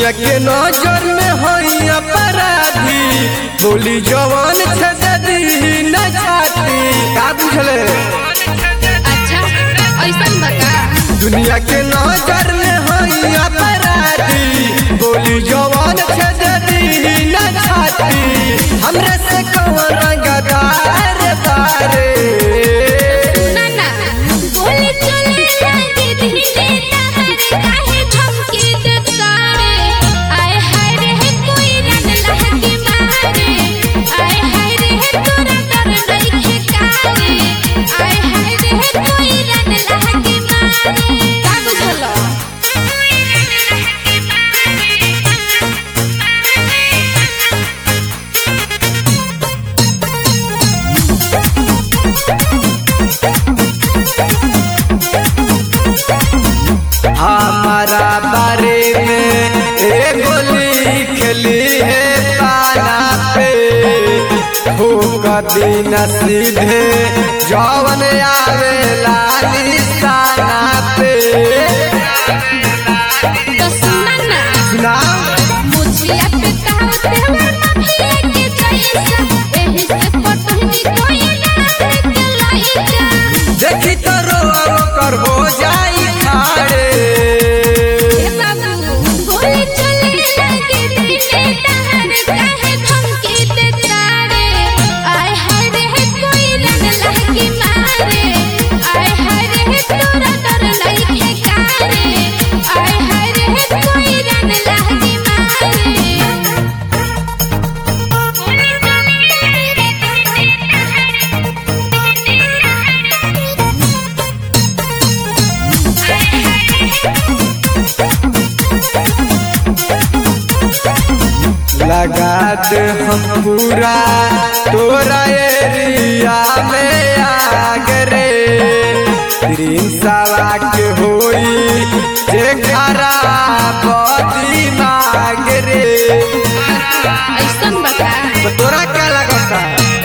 दुनिया के नजर में होई अपराधी बोली जवान छदी न छाती का बुझले। अच्छा ऐसन बता। दुनिया के नजर में होई अपराधी बोली जवान छदी न छाती हमरे से कौन रंगदार बारे। सुना ना गोली चले लगे धीरे तहर काहे धमकी देता रे। आए हाय रे कोई रन लहके मारे। आए हाय रे तोरा डर नइखे कारे। आए हाय रे कोई रन लहके मारे। का बुझलो हमारा बारे में एक गोली खेली है पाना पे हो कभी न सीधे जौवन आवेला निशाना पे। तो सुना ना सुना मुझिया पे कहते हुए माफिया के जैसा एही से पटनी कोई ना के लाइका। देखी तो रो कर हो जाई खाड़े। ए बाबू गोली चले लगे धीरे तहर काहे धमकी देता रे। आए हाय रे कोई रन लहके मारे। आए हाय रे तोरा डर नइखे कारे। आए हाय रे कोई रन लहके मारे। लगा दे हम पूरा तोरा एरिया में आग रे। सवा के होई जे खराब दिमाग रे। ऐसन बता। तो तोरा क्या लगता